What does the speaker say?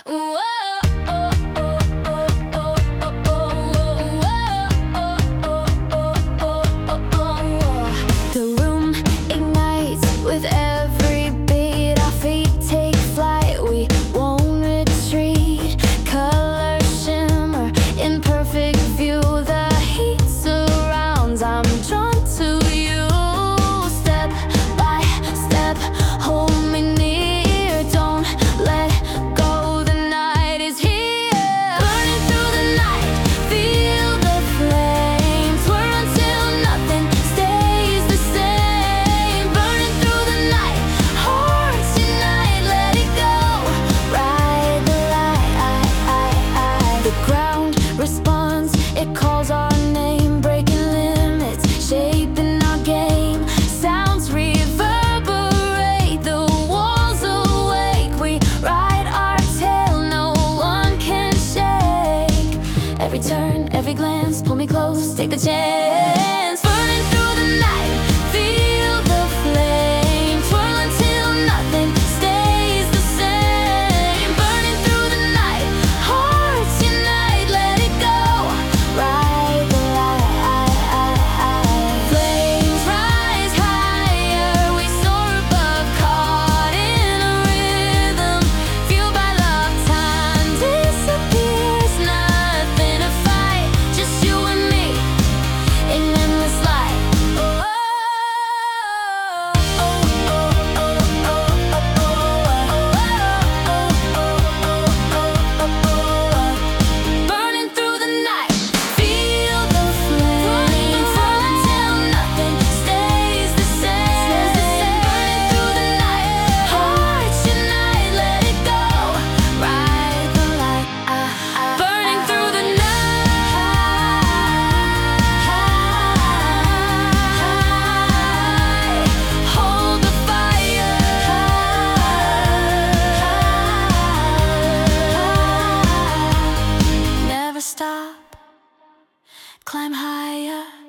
The room ignites with every beat. Our feet take flight, we won't retreat. Colors shimmer in perfect view. The heat surrounds, I'm drawn to you. Step by step, hold me near. Don't let go, the night is here. Burning through the night, feel the flames. Twirl until nothing stays the same. Burning through the night, heart tonight, let it go. Ride the light. The ground responds, it calls our name. Breaking limits, shaping our game. Sounds reverberate, the walls awake. We ride our tail, no one can shake. Every turn, every glance, pull me close, take the chance. Burning through the night, feel the flame. Twirl until nothing stays the same. Burning through the night, hearts unite, let it go. Ride the light. Flames rise higher, we soar above, caught in a rhythm. Fueled by love, time disappears. Nothing to fight, just you and me in endless light. Burning through the night, feel the flame. Fall until nothing stays the same. Burning through the night, hearts unite, let it go. Ride the light. Burning through the night, hold the fire. Never stop, climb higher.